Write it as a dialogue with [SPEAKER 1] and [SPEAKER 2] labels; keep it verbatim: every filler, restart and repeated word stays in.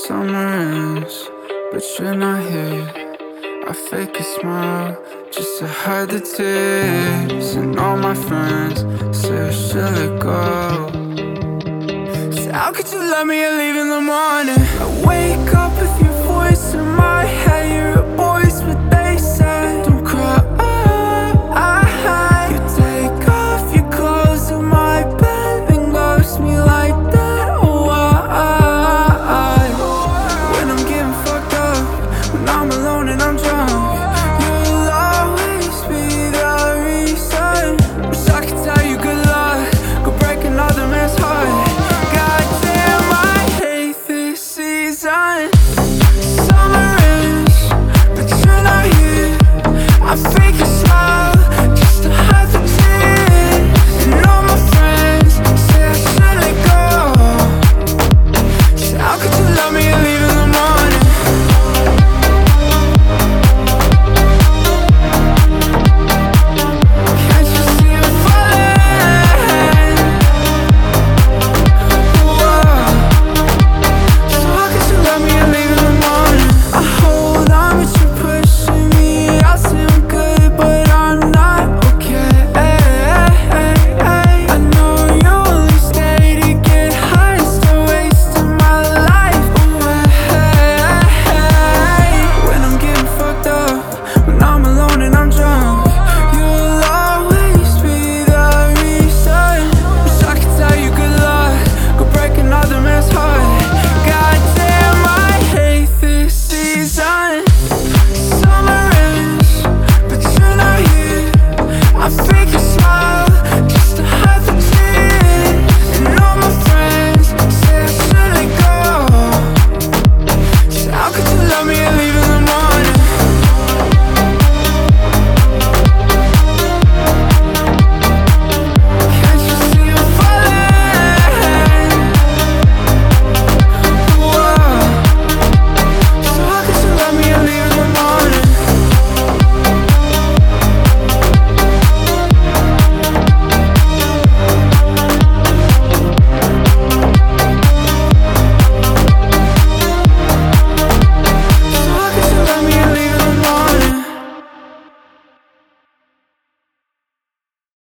[SPEAKER 1] summer ends, but you're not here. I fake a smile just to hide the tears. And all my friends say I should let go. So how could you love me and leave in the morning?